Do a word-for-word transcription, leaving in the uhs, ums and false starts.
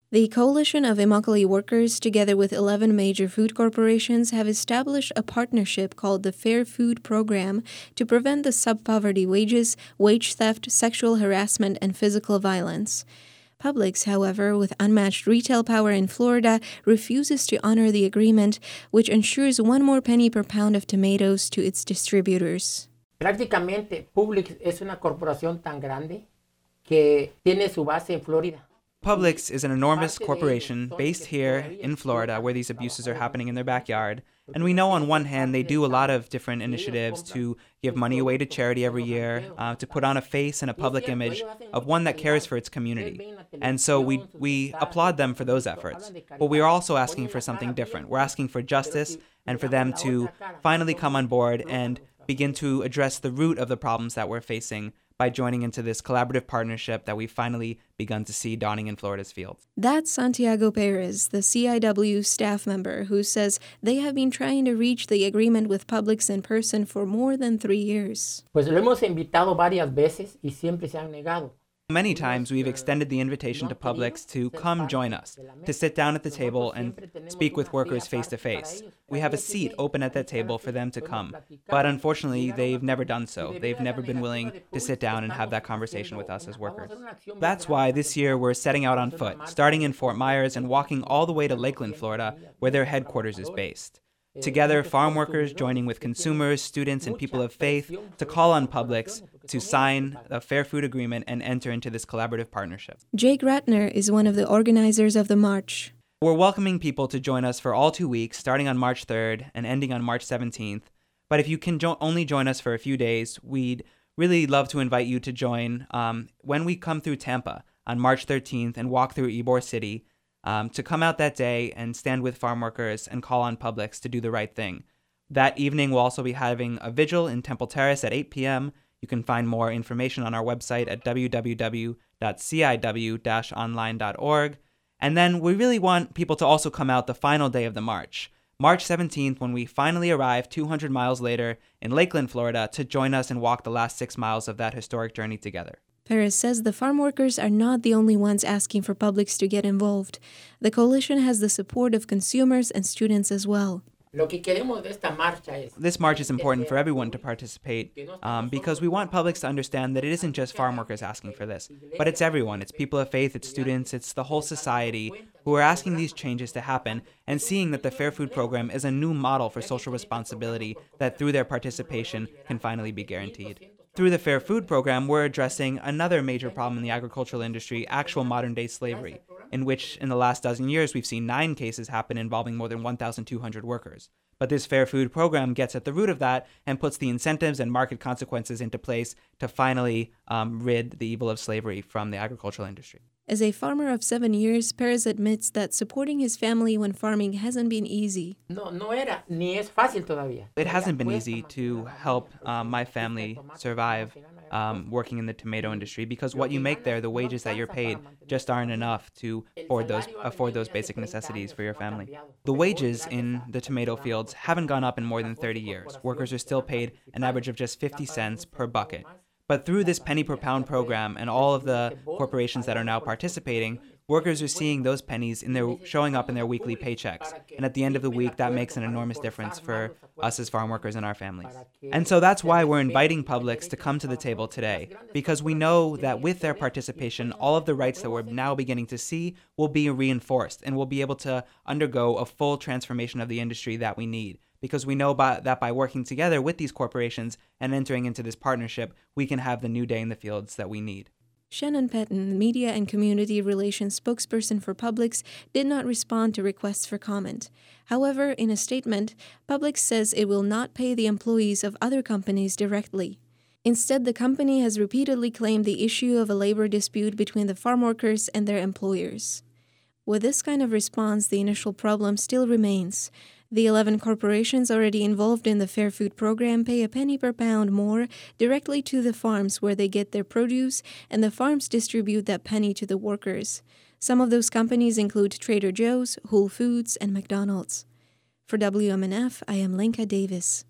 The Coalition of Immokalee Workers, together with eleven major food corporations, have established a partnership called the Fair Food Program to prevent the sub-poverty wages, wage theft, sexual harassment, and physical violence. Publix, however, with unmatched retail power in Florida, refuses to honor the agreement, which ensures one more penny per pound of tomatoes to its distributors. Prácticamente, Publix es una corporación tan grande que tiene su base en Florida. Publix is an enormous corporation based here in Florida where these abuses are happening in their backyard. And we know on one hand they do a lot of different initiatives to give money away to charity every year, uh, to put on a face and a public image of one that cares for its community. And so we, we applaud them for those efforts. But we are also asking for something different. We're asking for justice and for them to finally come on board and begin to address the root of the problems that we're facing by joining into this collaborative partnership that we've finally begun to see dawning in Florida's fields. That's Santiago Perez, the C I W staff member, who says they have been trying to reach the agreement with Publix in person for more than three years. Pues lo hemos invitado varias veces y siempre se han negado. Many times we've extended the invitation to Publix to come join us, to sit down at the table and speak with workers face to face. We have a seat open at that table for them to come, but unfortunately they've never done so. They've never been willing to sit down and have that conversation with us as workers. That's why this year we're setting out on foot, starting in Fort Myers and walking all the way to Lakeland, Florida, where their headquarters is based. Together, farm workers joining with consumers, students, and people of faith to call on Publix to sign a Fair Food Agreement and enter into this collaborative partnership. Jake Ratner is one of the organizers of the march. We're welcoming people to join us for all two weeks, starting on March third and ending on March seventeenth. But if you can jo- only join us for a few days, we'd really love to invite you to join um, when we come through Tampa on March thirteenth and walk through Ybor City, um, to come out that day and stand with farm workers and call on Publix to do the right thing. That evening, we'll also be having a vigil in Temple Terrace at eight p.m. You can find more information on our website at w w w dot c i w dash online dot org. And then we really want people to also come out the final day of the march, March seventeenth, when we finally arrive two hundred miles later in Lakeland, Florida, to join us and walk the last six miles of that historic journey together. Perez says the farm workers are not the only ones asking for Publix to get involved. The coalition has the support of consumers and students as well. This march is important for everyone to participate um, because we want Publix to understand that it isn't just farm workers asking for this, but it's everyone. It's people of faith, it's students, it's the whole society who are asking these changes to happen and seeing that the Fair Food Program is a new model for social responsibility that through their participation can finally be guaranteed. Through the Fair Food Program, we're addressing another major problem in the agricultural industry, actual modern-day slavery, in which in the last dozen years we've seen nine cases happen involving more than one thousand two hundred workers. But this Fair Food Program gets at the root of that and puts the incentives and market consequences into place to finally um, rid the evil of slavery from the agricultural industry. As a farmer of seven years, Perez admits that supporting his family when farming hasn't been easy. No, no era, ni es fácil todavía. It hasn't been easy to help um, my family survive um, working in the tomato industry because what you make there, the wages that you're paid, just aren't enough to afford those afford those basic necessities for your family. The wages in the tomato fields haven't gone up in more than thirty years. Workers are still paid an average of just fifty cents per bucket. But through this penny per pound program and all of the corporations that are now participating, workers are seeing those pennies in their showing up in their weekly paychecks. And at the end of the week, that makes an enormous difference for us as farm workers and our families. And so that's why we're inviting Publix to come to the table today, because we know that with their participation, all of the rights that we're now beginning to see will be reinforced and we'll be able to undergo a full transformation of the industry that we need. Because we know by, that by working together with these corporations and entering into this partnership, we can have the new day in the fields that we need. Shannon Pettin, media and community relations spokesperson for Publix, did not respond to requests for comment. However, in a statement, Publix says it will not pay the employees of other companies directly. Instead, the company has repeatedly claimed the issue of a labor dispute between the farm workers and their employers. With this kind of response, the initial problem still remains. The eleven corporations already involved in the Fair Food Program pay a penny per pound more directly to the farms where they get their produce, and the farms distribute that penny to the workers. Some of those companies include Trader Joe's, Whole Foods, and McDonald's. For W M N F, I am Lenka Davis.